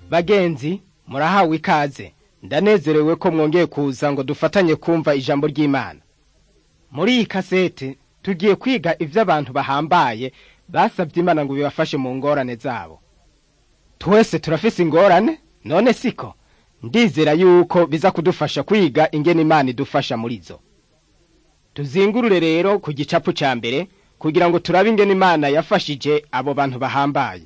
Bagenzi, murahawe ikaze. Ndanezerewe ko mwongeye kuza ngo dufatanye kumva ijambo ry'Imana. Muri iyi kasete tugiye kwiga ivyo abantu bahambaye basavye Imana ngo bibafashe mu ngorane zabo. Twese turafise ingorane, none siko? Ndizera yuko biza kudufasha kwiga ingene Imana idufasha muri zo. Tuzingurure rero ku gicapu ca mbere kugira ngo turabe ingene Imana yafashije abo bantu bahambaye.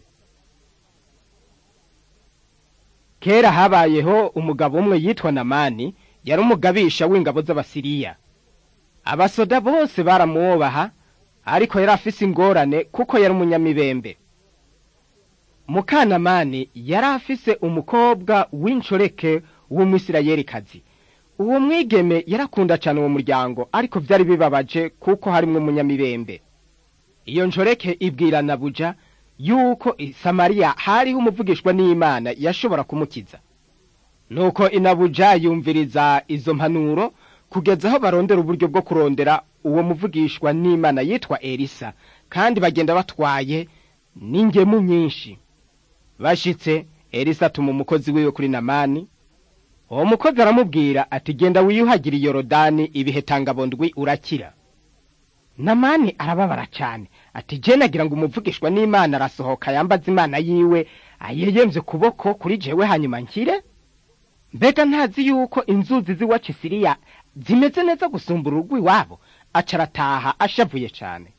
Kera habayeho umugabo umwe yitwa Namani, yari umugabisha w'ingabo z'Abasiriya. Abasoda bose baramubaha, ariko yari afise ingorane kuko yari umunyamibembe. Mukanamani yari afise umukobwa w'inshoreke w'Umwisirayelikazi. Uwo mwigeme yarakunda cyane uwo muryango, ariko vyari bibabaje kuko harimwe umunyamibembe. Iyo nshoreke ibwira Nabuja yuko i Samariya hariho umuvugishwa n'Imana yashobora kumukiza. Nuko Inabuja yumviriza izo mpanuro kugeza aho barondera uburyo bwo kurondera uwo muvugishwa n'Imana yitwa Elisa, kandi bagenda batwaye n'ingemu nyinshi. Bashitse, Elisa atuma umukozi wiwe kuri Namani. Uwo mukozi aramubwira ati genda wiyuhagira Yorodani ibihe tangabondwi urakira. Namani arababara cyane ati je nagira ngo umuvugishwa n'Imana arasohoka yambaza Imana yiwe ayeyemvye kuboko kuri jewe hanyuma nkire. Mbega ntazi yuko inzuzi z'iwacu Siriya zimeze neza gusumbura urugwi wabo? Acarataha ashavuye cyane.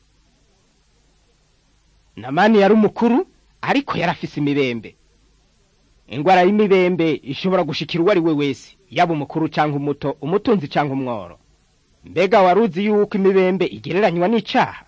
Namani yari umukuru, ariko yarafise imibembe. Ingwara y'imibembe ishobora gushikira uwari we wese, yaba umukuru canke umuto, umutunzi canke umworo. Mbega waruzi yuko imibembe igereranywa n'icaha?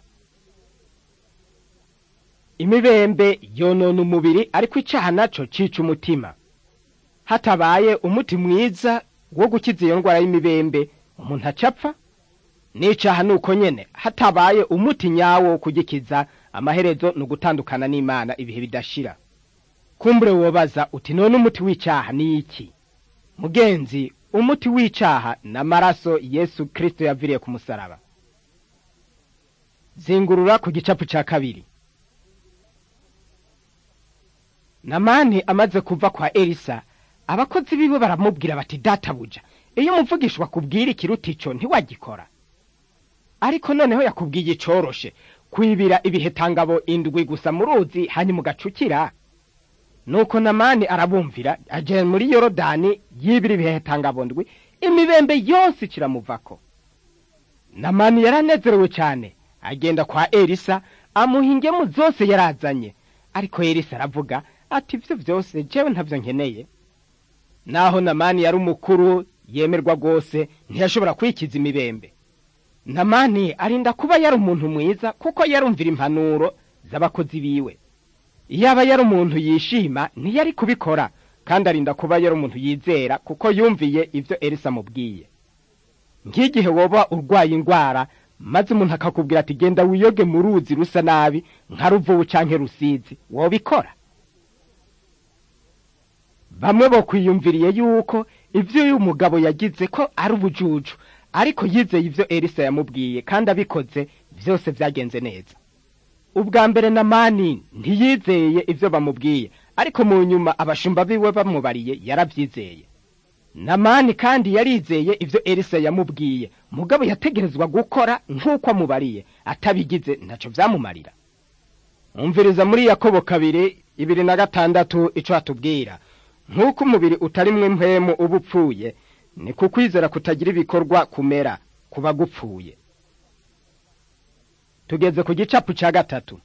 Imibembe yonona umubiri, ariko icaha naco cica umutima. Hatabaye umuti mwiza wo gukiza iyo ngwara y'imibembe, umuntu acapfa. N'icaha nuko nyene, hatabaye umuti nyawo wo kugikiza, amaherezo no gutandukana n'Imana ibihe bidashira. Kumbure wobaza uti none umuti w'icaha ni iki? Mugenzi, umuti w'icaha n'amaraso Yesu Kristo yaviriye ku musaraba. Zingurura ku gicapu ca kabiri. Namani amaze kuva kwa Elisa, abakozi biwe baramubwira bati databuja, iyo umuvugishwa kubwira ikiruta ico ntiwagikora. Ariko noneho yakubwiye icoroshe, kwibira ibihe tangabo indwi gusa mu ruzi hanyuma ugacukira. Nuko Namani arabumvira, aje muri Yorodani yibira ibihe tangabondwi, imibembe yose kiramuvako. Namani yaranezerewe cyane, agenda kwa Elisa amuha ingemu zose yarazanye. Ariko Elisa aravuga ati ivyo vyose jewe ntavyo nkeneye. Naho Namani yari umukuru yemerwa gose, ntiyashobora kwikiza imibembe. Namani arinda kuba yari umuntu mwiza kuko yarumvira impanuro z'abakozi biwe. Yaba yari umuntu yishima ntiyari kubikora, kandi arinda kuba yari umuntu yizera kuko yumviye ivyo Elisa mubwiye. Nk'igihe woba urwaye ingwara maze umuntu akakubwira ati genda wiyoge mu ruzi rusa nabi nka Ruvubu canke Rusizi, wobikora? Bamwe bo kwiyumviriye yuko ivyo uyu mugabo yagize ko ari ubujuju, ariko yizeye ivyo Elisa yamubwiye, kandi abikoze vyose vyagenze neza. Ubwa mbere Namani ntiyizeye ivyo bamubwiye, ariko mu nyuma abashumba biwe bamubariye yaravyizeye. Namani kandi yarizeye ivyo Elisa yamubwiye, mugabo yategerezwa gukora nk'uko amubariye, atabigize ntaco vyamumarira. Umviriza muri Yakobo 2:26 ico atubwira, nk'uko umubiri utarimwe mpemu ubupfuye, ni kukwizera kutagira ibikorwa kumera kuba gupfuye. Tugeze ku gicapu ca gatatu.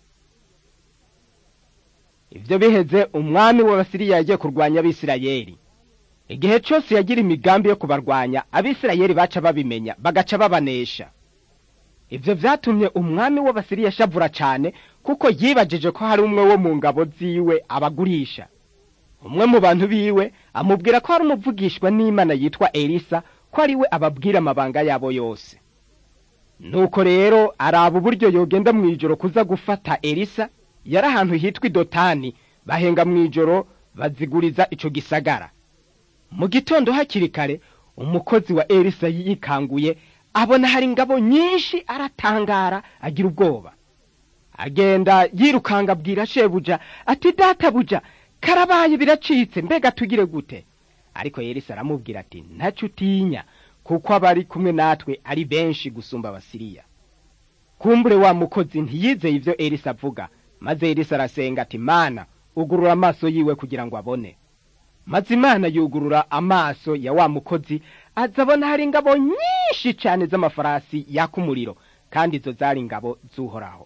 Ivyo biheze, umwami w'Abasiriya yagiye kurwanya Abisirayeli. Igihe cyose yagira imigambi yo kubarwanya, Abisirayeli baca babimenya bagaca babanesha. Ivyo vyatumye umwami w'Abasiriya shavura cyane kuko yibajije ko hari umwe wo mu ngabo ziwe abagurisha. Umwe mu bantu biwe amubwira ko hari umuvugishwa n'Imana yitwa Elisa, ko ari we ababwira amabanga yabo yose. Nuko rero araba uburyo yogenda mwijoro kuza gufata Elisa. Yari ahantu hitwa Dotani, bahenga mwijoro baziguriza ico gisagara. Mu gitondo hakiri kare, umukozi wa Elisa yikanguye abona hari ingabo nyinshi, aratangara agira ubwoba. Agenda yirukanga abwira shebuja ati databuja, karabaye biracitse, mbega tugire gute? Ariko Elisa aramubwira ati ntaco utinya, kuko abari kumwe natwe ari benshi gusumba Abasiriya. Kumbure wa mukozi ntiyizeye ivyo Elisa avuga, maze Elisa arasenga ati Mana ugurura amaso yiwe kugira ngo abone. Maze Imana yugurura amaso ya wa mukozi, azabona hari ingabo nyinshi cyane z'amafarasi yaka umuriro, kandi izo zari ingabo z'Uhoraho.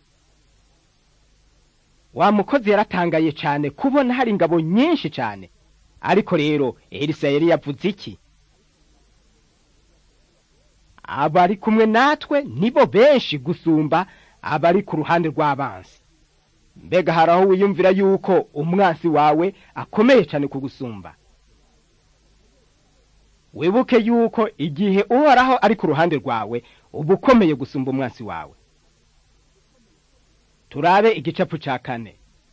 Wa mukozi yaratangaye cyane kubona hari ingabo nyinshi cyane. Ariko rero Elisa yari yavuze iki? Abari kumwe natwe nibo benshi gusumba abari ku ruhande rw'abansi. Mbega haraho wiyumvira yuko umwansi wawe akomeye cyane kugusumba? Wibuke yuko igihe Uhoraho ari ku ruhande rwawe uba ukomeye gusumba umwansi wawe. Turabe igicapu ca 4.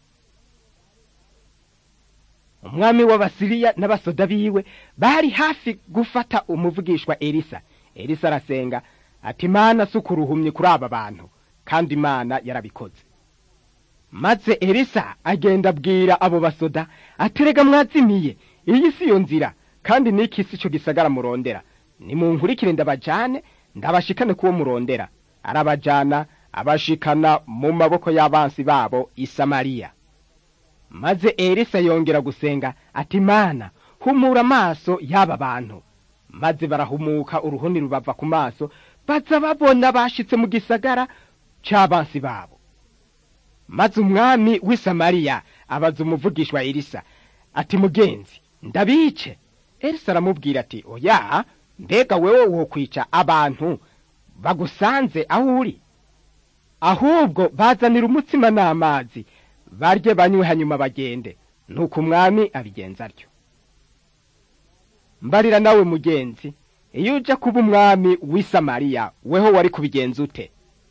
Umwami w'Abasiriya n'abasoda biwe bari hafi gufata umuvugishwa Elisa. Elisa arasenga ati Mana sukuruhumye kuri aba bantu, kandi Imana yarabikoze. Maze Elisa agenda abwira abo basoda aterega mwazimiye, iyi si yo nzira, kandi niki si cyo gisagara murondera. Nimunkurikire ndabajane, ndabashikane kuwo murondera. Arabajana abashikana mu maboko y'abansi babo i Samariya. Maze Elisa yongera gusenga ati Mana humura amaso y'aba bantu. Maze barahumuka, uruhuni rubava ku maso, baza babona bashitse mu gisagara c'abansi babo. Maze umwami w'i Samariya abaza umuvugishwa Elisa ati mugenzi ndabice? Elisa aramubwira ati oya, mbega wewe wokwica abantu bagusanze aho uri? Ahubwo bazanira umutsima n'amazi barye banywe hanyuma bagende. Nuko umwami abigenza atyo. Mbarira nawe mugenzi, iyo uja kuba umwami w'i Samariya weho wari kubigenza ute?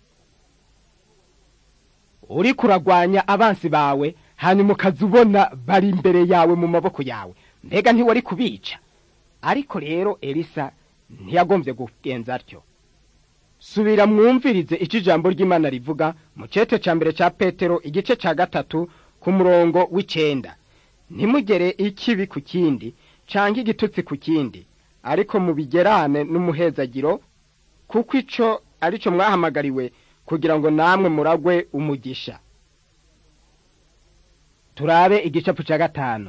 Uri kuragwanya abansi bawe, hanyuma ukazubona bari imbere yawe mu maboko yawe, mbega ntiwari kubica? Ariko rero Elisa ntiyagombye kugenza atyo. Subira mwumvirize ico ijambo ry'Imana rivuga mu cete ca mbere ca Petero igice ca 3 ku murongo w'9. Ntimugere ikibi ku kindi canke igitutsi ku kindi, ariko mubigerane n'umuhezagiro, kuko ico arico mwahamagariwe kugira ngo namwe muragwe umugisha. Turabe igicapu ca 5.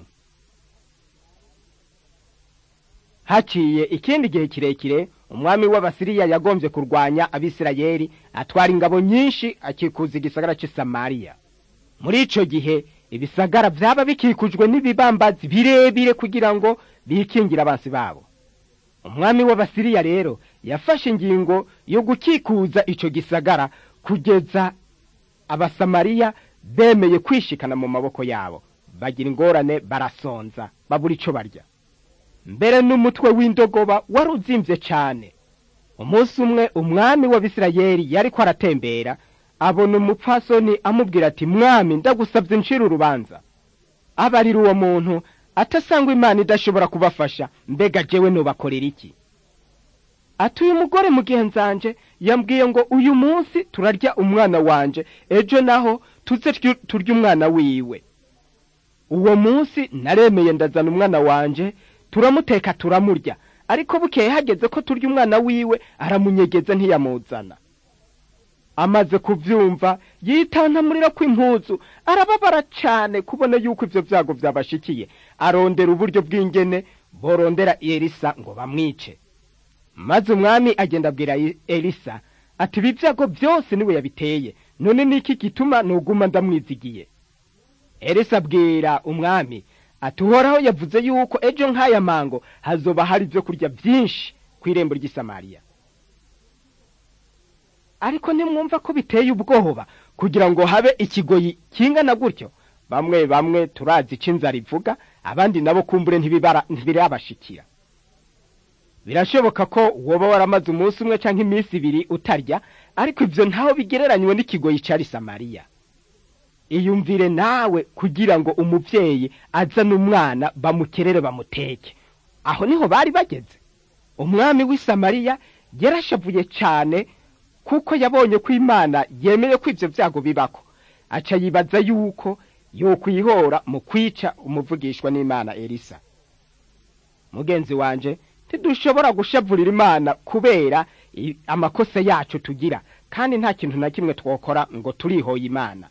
Haciye ikindi gihe kirekire, umwami w'Abasiriya yagombye kurwanya Abisirayeli, atwara ingabo nyinshi akikuza igisagara cy'i Samariya. Muri ico gihe ibisagara vyaba bikikujwe n'ibibambazi birebire kugira ngo bikingira abansi babo. Umwami w'Abasiriya rero yafashe ingingo yo gukikuza ico gisagara kugeza Abasamariya bemeye kwishikana mu maboko yabo. Bagira ingorane, barasonza, babura ico barya. Mbere n'umutwe w'indogoba waruzimvye cyane. Umunsi umwe umwami w'Abisirayeli yariko aratembera, abona umupfasoni amubwira ati mwami ndagusavye ncira urubanza. Abarira uwo muntu atasangwa Imana idashobora kubafasha, mbega jewe nobakorera iki? Ati uyu mugore mugenzanje yambwiye ngo uyu munsi turarya umwana wanje, ejo naho tuze turya umwana wiwe. Uwo munsi naremeye ndazana umwana wanje, turamuteka turamurya, ariko bukeye hageze ko turya umwana wiwe aramunyegeza ntiyamuzana. Amaze kuvyumva yitantamurira kw'impuzu, arababara cyane kubona yuko ivyo vyago vyabashikiye. Arondera uburyo bw'ingene borondera Elisa ngo bamwice. Maze umwami agenda abwira Elisa ati ibi vyago byose niwe yabiteye, none niki gituma noguma ndamwizigiye? Elisa abwira umwami ati Uhoraho yavuze yuko ejo nk'aya mango hazoba hari byo kurya byinshi kw'irembo ry'i Samariya. Ariko nimwumva ko biteye ubwoba kugira ngo habe ikigoyi kingana gutyo? Bamwe turazi icinzara ivuga, abandi nabo kumbure ntibirabashikira. Birashoboka ko woba waramaze umunsi umwe canke iminsi 2 utarya, ariko ivyo ntaho bigereranywe n'ikigoyi cari Samariya. Iyumvire nawe kugira ngo umuvyeyi azana umwana bamukerere bamuteke. Aho niho bari bageze. Umwami w'i Samariya yarashavuye cyane kuko yabonye ko Imana yemeye ko ivyo vyago bibako. Aca yibaza yuko yokwihora mu kwica umuvugishwa n'Imana Elisa. Mugenzi wanje, ntidushobora gushavurira Imana kubera amakosa yacu tugira, kandi nta kintu na kimwe twokora ngo turihoye Imana.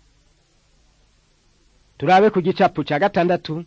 Turabe ku gicapu ca 6.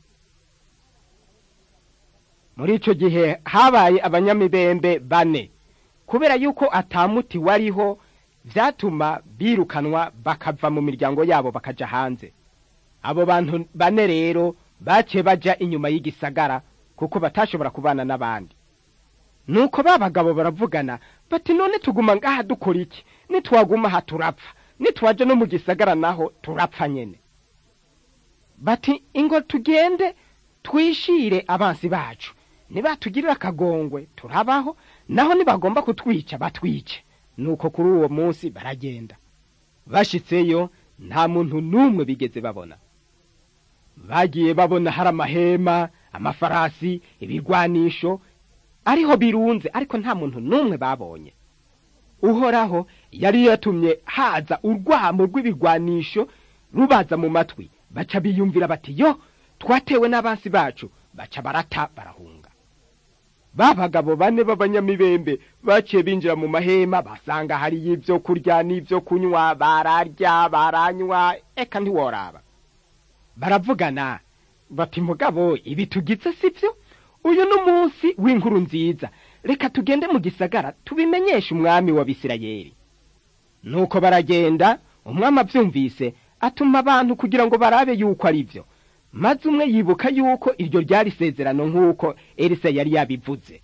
Muri ico gihe habaye abanyamibembe 4, kubera yuko atamuti wariho vyatuma birukanwa bakava mu miryango yabo bakaja hanze. Abo bantu 4 rero bace baja inyuma y'igisagara kuko batashobora kubana n'abandi. Nuko babagabo baravugana bati none tuguma ngaha dukora iki? Nitwaguma ha turapfa, nitwaje no mu gisagara naho turapfa nyene. Bati ingo tugende twishire abansi bacu, nibatugirira akagongwe turabaho, naho nibagomba kutwica batwice. Nuko kuri uwo munsi baragenda. Bashitseyo nta muntu numwe bigeze babona. Bagiye babona hari amahema, amafarasi, ibigwanisho ariho birunze, ariko nta muntu numwe babonye. Uhoraho yari yatumye haza urwamo rw'ibigwanisho rubaza mu matwi, baca biyumvira bati yo twatewe n'abansi bacu, baca barata barahunga. Babagabo 4 b'abanyamibembe baciye binjira mu mahema, basanga hari y'ivyo kurya n'ivyo kunywa, bararya baranywa, eka ntiworaba. Baravugana bati mugabo ibi tugize sivyo, uyu n'umunsi w'inkuru nziza, reka tugende mu gisagara tubimenyesha umwami wa Bisirayeli. Nuko baragenda, umwami avyumvise atuma abantu kugira ngo barabe yuko ari byo, maze umwe yibuka yuko iryo ryari sezerano nk'uko Elisa yari yabivuze.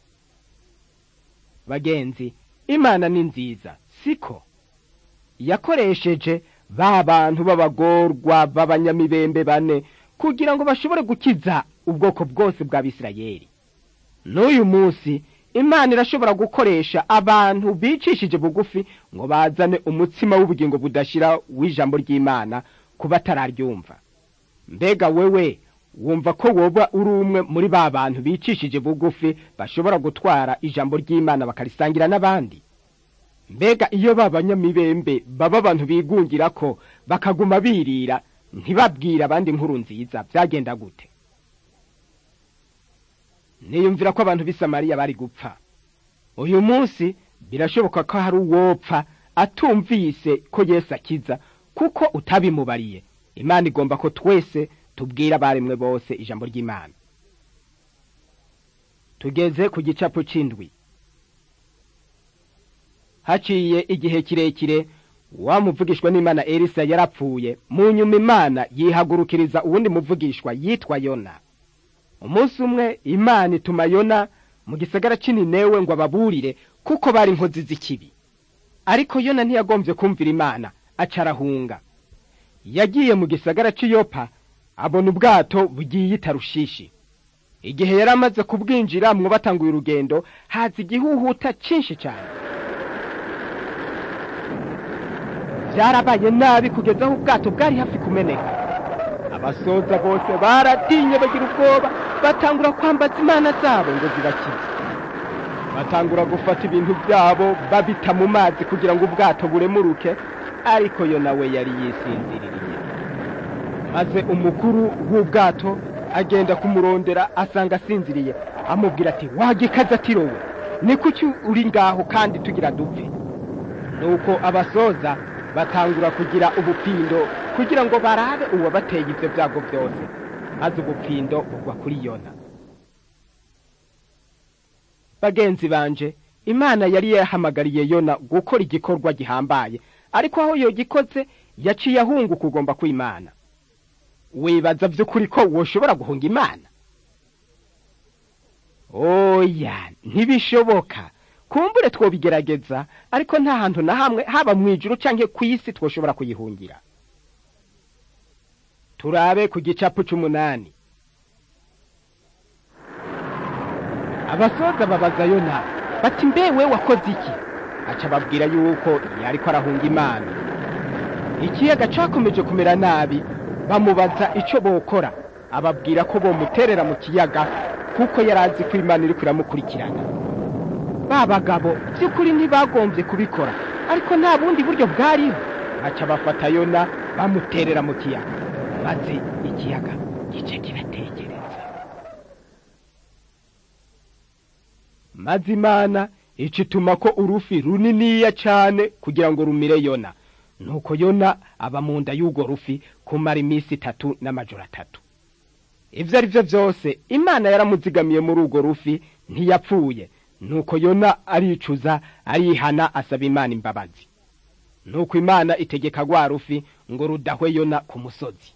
Bagenzi, Imana ni nziza, siko? Yakoresheje ba bantu b'abagorwa b'abanyamibembe 4 kugira ngo bashobore gukiza ubwoko bwose bwa Bisirayeli. N'uyu munsi Imana irashobora gukoresha abantu bicishije bugufi ngo bazane umutsima w'ubugingo budashira w'ijambo ry'Imana kubatararyumva. Mbega wewe wumva ko woba uri umwe muri ba bantu bicishije bugufi bashobora gutwara ijambo ry'Imana bakarisangira n'abandi? Mbega iyo babanyamibembe baba abantu bigungira ko bakaguma birira ntibabwira abandi inkuru nziza, byagenda gute? Niyumvira ko abantu b'i Samariya bari gupfa. Uyu munsi birashoboka ko hari uwopfa atumvise ko Yesu akiza kuko utabimubariye. Imana igomba ko twese tubwira abaremwe bose ijambo ry'Imana. Tugeze ku gicapu c'indwi. Haciye igihe kirekire wa muvugishwa n'Imana Elisa yarapfuye, mu nyuma Imana yihagurukiriza uwundi muvugishwa yitwa Yona. Umunsi umwe Imana ituma Yona mu gisagara c'Ninewe ngo ababurire kuko bari inkozi z'ikibi. Ariko Yona ntiyagomvye kumvira Imana, acarahunga. Yagiye mu gisagara c'Yopa, abona ubwato bugiye Tarushishi. Igihe yaramaze kubwinjiramwo batanguye urugendo, haza igihuhuta cinshi cyane. Byarabaye nabi kugeza aho ubwato bwari hafi kumeneka. Abasoza bose baratinye bagira ubwoba, batangura kwambaza imana zabo ngo zibakize. Batangura gufata ibintu byabo babita mu mazi kugira ngo ubwato buremuruke, ariko Yona we yari yisinziririye. Maze umukuru w'ubwato agenda kumurondera, asanga asinziriye, amubwira ati wagikaza tirowe, ni kuki uri ngaho kandi tugira dupfe? Nuko abasoza batangura kugira ubupindo kugira ngo barabe uwo bateye ivyo byago byose, maze ubupindo bugwa kuri Yona. Bagenzi banje, Imana yari yahamagariye Yona gukora igikorwa gihambaye, ariko aho yo gikoze yaciye ahunga kugomba kw'Imana. Wibaza vy'ukuri ko woshobora guhunga Imana? Oya, ntibishoboka. Kumbure twobigerageza, ariko nta hantu na hamwe haba mwijuru canke kw'isi twoshobora kuyihungira. Turabe ku gicapu c'8. Abasoza babaza Yona bati mbewe wakoze iki? Aca babwira yuko yariko arahunga Imana. Ikiyaga cakomeje kumera nabi, bamubaza ico bokora, ababwira ko bomuterera mu kiyaga kuko yarazi ko Imana iri kuramukurikirana. Babagabo by'ukuri ntibagomvye kubikora, ariko nta bundi buryo bwariho. Aca bafata Yona bamuterera mu kiyaga. maze ikiyaga gice kirategereza. Maze Imana icituma ko urufi runiniya cane kugira ngo rumire Yona. Nuko Yona aba mu nda y'ugo rufi kumara iminsi 3 n'amajoro 3. Ivyo ari vyo vyose Imana yaramuzigamiye muri ugo rufi, ntiyapfuye. Nuko Yona aricuza, arihana, asaba Imana imbabazi. Nuko Imana itegeka rwa rufi ngo rudahwe Yona ku musozi.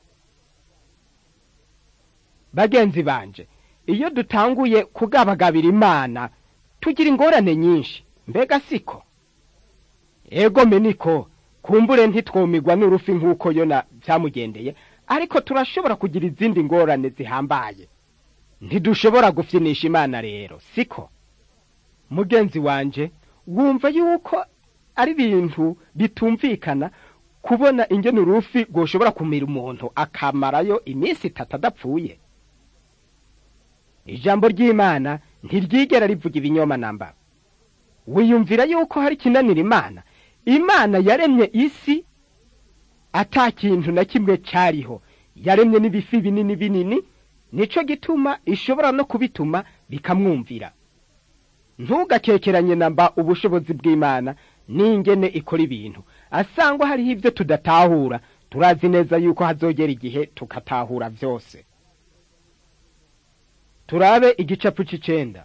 Bagenzi banje, iyo dutanguye kugabagabira Imana tugira ingorane nyinshi, mbega siko? Ego meniko, kumbure ntitwomigwa n'urufi nk'uko Yona byamugendeye, ariko turashobora kugira izindi ngorane zihambaye. Ntidushobora gufyinisha Imana rero, siko? Mugenzi wanje, wumva yuko ari ibintu bitumvikana kubona ingene urufi goshobora kumira umuntu akamarayo iminsi 3 adapfuye? Ijambo ry'Imana ntiryigera rivuga ibinyoma namba. Wiyumvira yuko hari kinanira Imana? Imana yaremye isi ata kintu na kimwe cyariho, yaremye n'ibifi binini binini, nico gituma ishobora no kubituma bikamwumvira. Ntugakekeranye namba ubushobozi bw'Imana n'ingene ikora ibintu. Asangwa hariho ivyo tudatahura, turazi neza yuko hazogera igihe tukatahura vyose. Turabe igicapu c'9.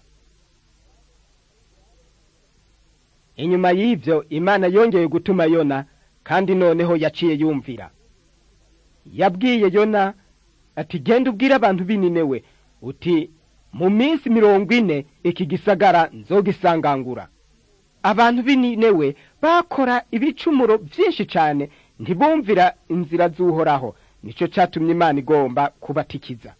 Inyuma y'ivyo Imana yongeye gutuma Yona, kandi noneho yaciye yumvira. Yabwiye Yona ati genda ubwira abantu b'Ininewe uti mu minsi 40 iki gisagara nzogisangangura. Abantu b'Ininewe bakora ibicumuro byinshi cyane, ntibumvira inzira z'Uhoraho, nico catumye Imana igomba kubatikiza.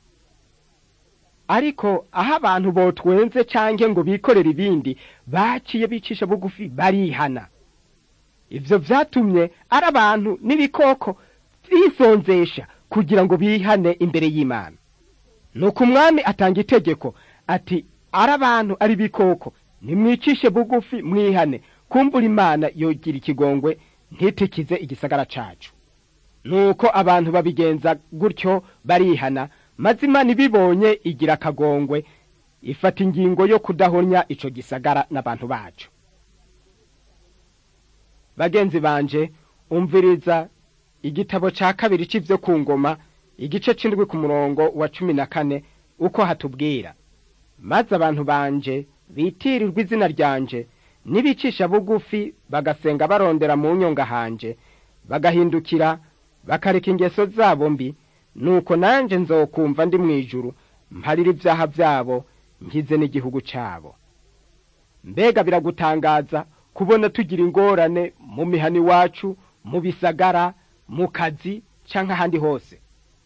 Ariko aho abantu botwenze canke ngo bikorera ibindi, baciye bicisha bugufi barihana. Ivyo vyatumye ari abantu n'ibikoko bisonzesha kugira ngo bihane imbere y'Imana. Nuko umwami atanga itegeko ati ari abantu ari bikoko, nimwicishe bugufi mwihane, kumbura Imana yogira ikigongwe ntitikize igisagara cacu. Nuko abantu babigenza gutyo barihana, maze Imana ibibonye igira akagongwe, ifata ingingo yo kudahonya ico gisagara n'abantu bacu. Bagenzi banje, umviriza igitabo ca 2 c'ivyo ku ngoma, igice c'indwi ku murongo wa 14, uko hatubwira. Maze abantu banje bitirirwa izina ryanje, nibicisha bugufi bagasenga barondera mu nyonga hanje, bagahindukira bakareka ingeso zabo mbi, nuko nanje nzokumva ndi mwijuru, mparira ibyaha byabo, nkize n'igihugu cyabo. Mbega biragutangaza kubona tugira ingorane mu mihani wacu, mu bisagara, mu kazi canke ahandi hose.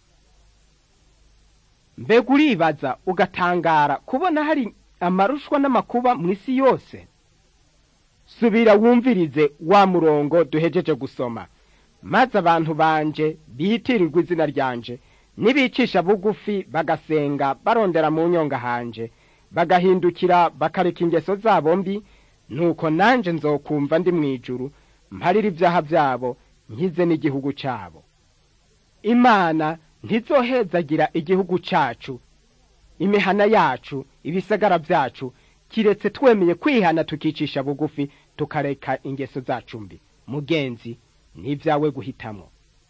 Mbega uribaza ugatangara kubona hari amarushwa n'amakuba mu isi yose? Subira wumvirize wa murongo duhejeje gusoma. Maze abantu banje bitirirwa izina ryanje, nibicisha bugufi bagasenga barondera mu nyonga hanje, bagahindukira bakareka ingeso zabo mbi, nuko nanje nzokumva ndi mwijuru, mparira ibyaha byabo, nkize n'igihugu cyabo. Imana ntizohezagira igihugu cacu, imihana yacu, ibisagara byacu, kiretse twemeye kwihana tukicisha bugufi tukareka ingeso zacu mbi. Mugenzi, n'ibyawe guhitamo.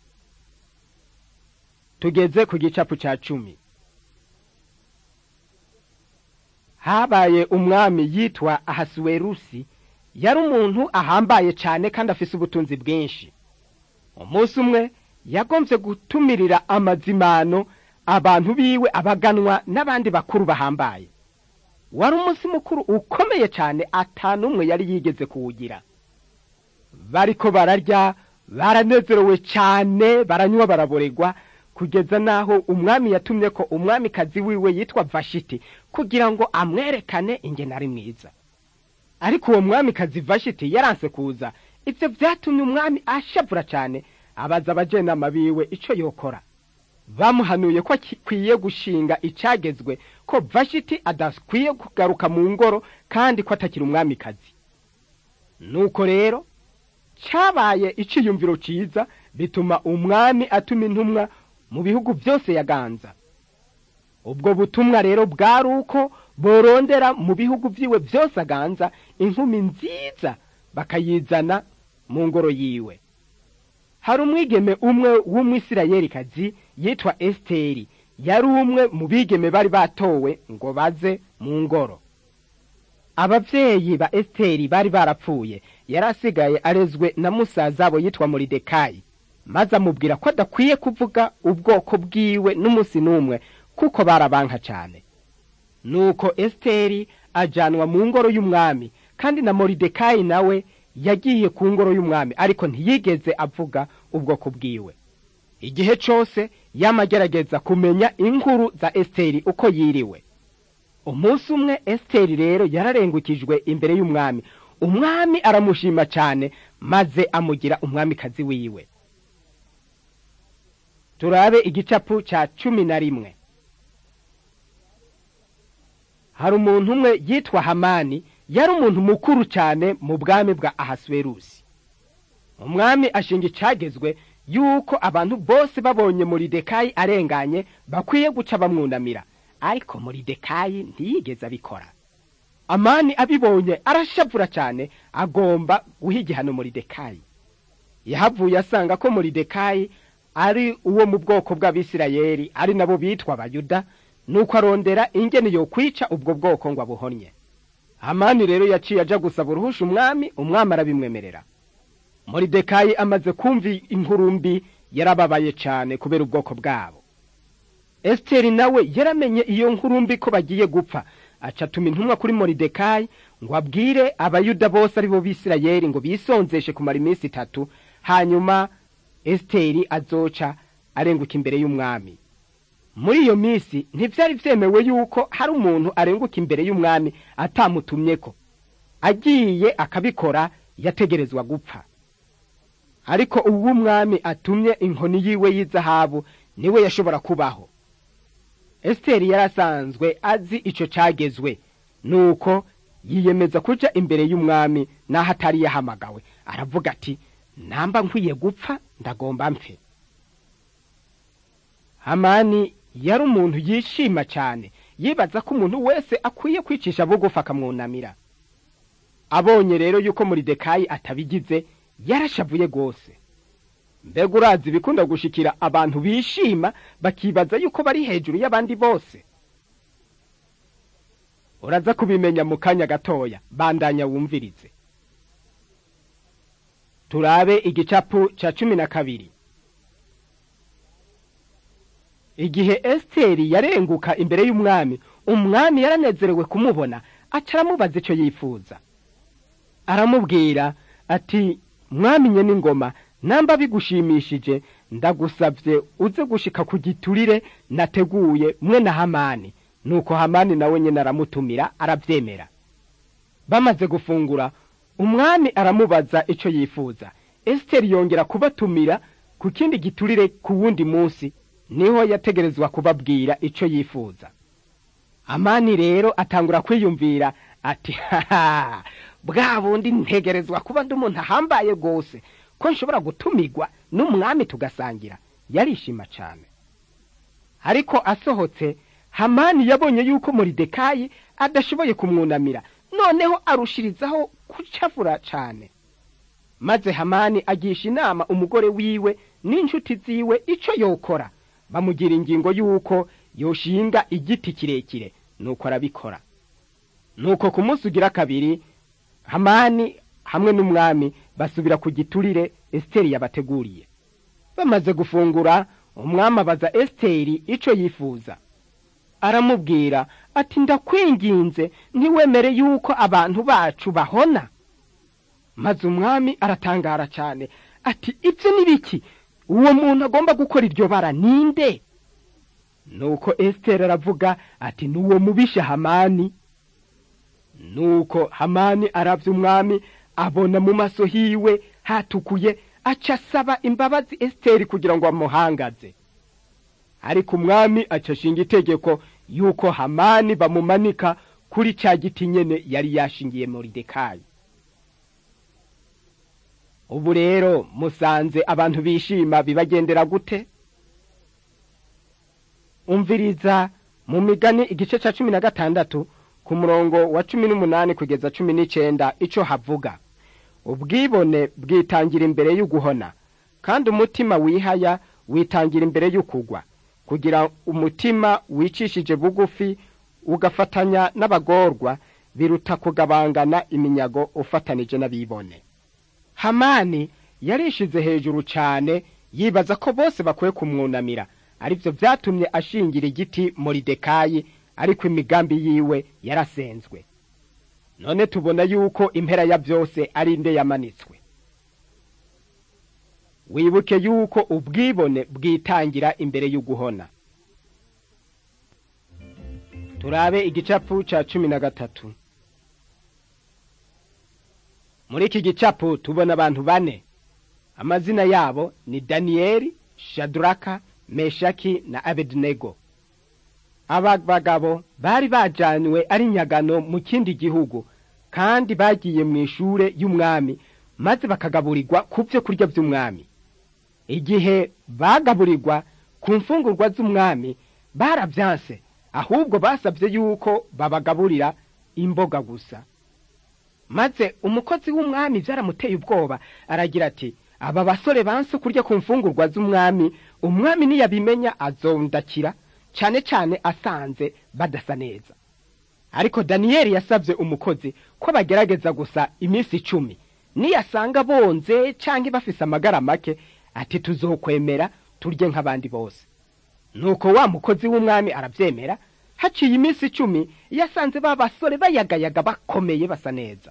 Tugeze ku gicapu ca 10. Habaye umwami yitwa Ahasuwerusi, yari umuntu ahambaye cyane kandi afise ubutunzi bwinshi. Umunsi umwe yagomvye gutumirira amazimano abantu biwe, abaganwa n'abandi bakuru bahambaye. Wari umunsi mukuru ukomeye cyane, atanumwe yari yigeze kuwugira. Bariko bararya, baranezerewe cyane, baranywa baraboregwa, kugeza naho umwami yatumye ko umwamikazi wiwe yitwa Vashiti kugira ngo amwerekane ingene ari mwiza. Ariko uwo mwamikazi Vashiti yaranse kuza. Ivyo vyatumye umwami ashavura cyane, abaza abajenama biwe ico yokora. Bamuhanuye ko akwiye gushinga icagezwe ko Vashiti adakwiye kugaruka mu ngoro kandi ko atakiri umwamikazi. Nuko rero cabaye iciyumviro ciza, bituma umwami atuma intumwa mu bihugu byose yaganza. Ubwo butumwa rero bwari uko borondera mu bihugu vyiwe byose aganza inkumi nziza bakayizana mu ngoro yiwe. Hari umwigeme umwe w'umwisirayelikazi yitwa Esteri, yari umwe mu bigeme bari batowe ngo baze mu ngoro. Abavyeyi ba Esteri bari barapfuye, yarasigaye arezwe na musazabo yitwa Moridekayi, maze amubwira ko adakwiye kuvuga ubwoko bwiwe n'umusi n'umwe kuko barabanka cyane. Nuko Esteri ajanwa mu ngoro y'umwami, kandi na Moridekayi nawe yagiye ku ngoro y'umwami, ariko ntiyigeze avuga ubwoko bwiwe. Igihe cyose yamagerageza kumenya inkuru za Esteri uko yiriwe. Umunsi umwe Esteri rero yararengukijwe imbere y'umwami. Umwami aramushima cyane maze amugira umwamikazi wiwe. Turabe igicapu ca 11. Hari umuntu umwe yitwa Hamani, yari umuntu mukuru cyane mu bwami bwa Ahasuwerusi. Umwami ashinga icagezwe yuko abantu bose babonye Moridekayi arenganye bakwiye guca bamwunamira, ariko Moridekayi ntiyigeze abikora. Hamani abibonye arashavura cyane, agomba guha igihano Moridekayi. Yahavuye asanga ko Moridekayi ari uwo mu bwoko bw'Abisirayeli, ari nabo bitwa Abayuda, nuko arondera ingene yo kwica ubwo bwoko ngo abuhonye. Hamani rero yaciye aja gusaba uruhusha umwami arabimwemerera. Moridekayi amaze kumva inkuru mbi yarababaye cyane kubera ubwoko bwabo. Esteri nawe yaramenye iyo nkuru mbi ko bagiye gupfa, aca atuma intumwa kuri Moridekayi ngo abwire Abayuda bose ari bo Bisirayeli ngo bisonzeshe kumara iminsi 3, hanyuma Esteri azoca arenguka imbere y'umwami. Muri iyo minsi ntivyari vyemewe yuko hari umuntu arenguka imbere y'umwami atamutumyeko. Agiye akabikora yategerezwa gupfa. Ariko ubu umwami atumye inkoni yiwe y'izahabu niwe yashobora kubaho. Esteri yarasanzwe azi ico cagezwe, nuko yiyemeza kuja imbere y'umwami naho atari yahamagawe. Aravuga ati, namba nkwiye gupfa ndagomba mpfe. Hamani yari umuntu yishima cyane, yibaza ko umuntu wese akwiye kwicisha bugufi akamwunamira. Abonye rero yuko Moridekayi atabigize, yarashavuye gose. Mbega urazi bikunda gushikira abantu bishima bakibaza yuko bari hejuru y'abandi bose. Uraza kubimenya mu kanya gatoya, bandanya wumvirize. Turabe igicapu ca 12. Igihe Esteri yarenguka imbere y'umwami, umwami yaranezerewe kumubona, aca aramubaza ico yifuza. Aramubwira ati, mwamenye n'ingoma, namba bigushimishije ndagusavye uze gushika ku giturire nateguye mwe na Hamani. Nuko Hamani nawe nyene aramutumira aravyemera. Bamaze gufungura, umwami aramubaza ico yifuza. Esteri yongera kubatumira ku kindi giturire ku wundi munsi, niho yategerezwa kubabwira ico yifuza. Hamani rero atangura kwiyumvira ati, haha, bwa bundi ntegerezwa kuba ndi umuntu ahambaye gose ko nshobora gutumigwa n'umwami tugasangira. Yarishima cyane. Ariko asohotse, Hamani yabonye yuko Moridekayi adashoboye kumwunamira, noneho arushirizaho kucavura cyane. Maze Hamani agisha inama umugore wiwe n'inshuti ziwe ico yokora. Bamugira ingingo yuko yoshinga igiti kirekire, nuko arabikora. Nuko ku munsi ugira kabiri, Hamani hamwe n'umwami basubira ku giturire Esteri yabateguriye. Bamaze gufungura, umwami abaza Esteri ico yifuza. Aramubwira ati, ndakwinginze ntiwemere yuko abantu bacu bahona. Maze umwami aratangara cyane ati, ivyo nibiki? Uwo muntu agomba gukora iryo bara ninde? Nuko Esteri aravuga ati, nuwo mubisha Hamani. Nuko Hamani aravye umwami, abona mu maso hiwe hatukuye, aca asaba imbabazi Esteri kugira ngo amuhangaze. Ariko umwami aca ashinga itegeko yuko Hamani bamumanika kuri ca giti nyene yari yashingiye Moridekayi. Ubu rero musanze abantu bishima bibagendera gute? umviriza mu migani igice ca 16 ku murongo wa 18 kugeza 19 ico havuga. Ubwibone bwitangira imbere y'uguhona, kandi umutima wihaya witangira imbere y'ukugwa, kugira umutima wicishije bugufi ugafatanya n'abagorwa biruta kugabangana iminyago ufatanije n'abibone. Hamani yarishize hejuru cane yibaza ko bose bakwiye kumwunamira, arivyo vyatumye ashingira igiti Moridekayi, ariko imigambi yiwe yarasenzwe. None tubona yuko impera ya vyose ari nde yamanitswe. Wibuke yuko ubwibone bwitangira imbere y'uguhona. Turabe igicapu ca 13. Muri iki gicapu tubona abantu bane. Amazina yabo ni Daniyeli, Shadraka, Meshaki na Abednego. Aba bagabo bari bajanywe ari nyagano mu kindi gihugu, kandi bagiye mu ishure y'umwami maze bakagaburirwa ku byo kurya by'umwami. Igihe bagaburirwa ku mfungurwa z'umwami baravyanse, ahubwo basabye yuko babagaburira imboga gusa. Maze umukozi w'umwami vyaramuteye ubwoba, aragira ati, aba basore banse kurya ku mfungurwa z'umwami, umwami niyabimenya azondakira, cane cane asanze badasa neza. Ariko Daniyeli yasavye umukozi ko bagerageza gusa iminsi 10, niyasanga bonze canke bafise amagara make, ati tuzokwemera turye nk'abandi bose. Nuko wa mukozi w'umwami aravyemera. Haciye iminsi 10 yasanze babasore bayagayaga bakomeye basa neza.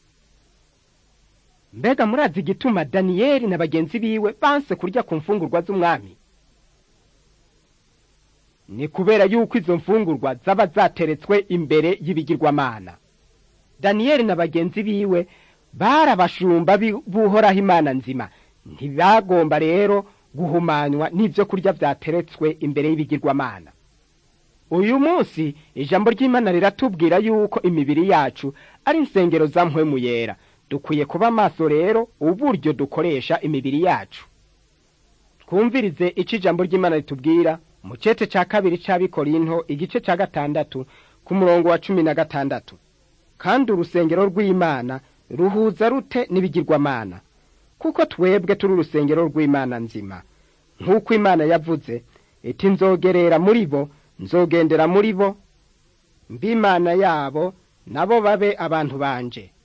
Mbega murazi igituma Daniyeli na bagenzi biwe banse kurya ku mfungurwa z'umwami? Ni kubera yuko izo mfungurwa zaba zateretswe imbere y'ibigirwamana. Daniyeli na bagenzi biwe barabashumba buhoraho Imana nzima, ntibagomba rero guhumanywa n'ivyo kurya vyateretswe imbere y'ibigirwamana. Uyu munsi ijambo ry'Imana riratubwira yuko imibiri yacu ari insengero za mpwemu yera. Dukwiye kuba maso rero uburyo dukoresha imibiri yacu. Twumvirize ico ijambo ry'Imana ritubwira mu cete ca 2 c'Abikorinto igice ca 6 ku murongo wa 16. Kandi urusengero rw'Imana ruhuza rute n'ibigirwamana? Kuko twebwe turi urusengero rw'Imana nzima. Nk'uko Imana yavuze iti, nzogerera muri bo, nzogendera muri bo, mb'Imana yabo, nabo babe abantu banje.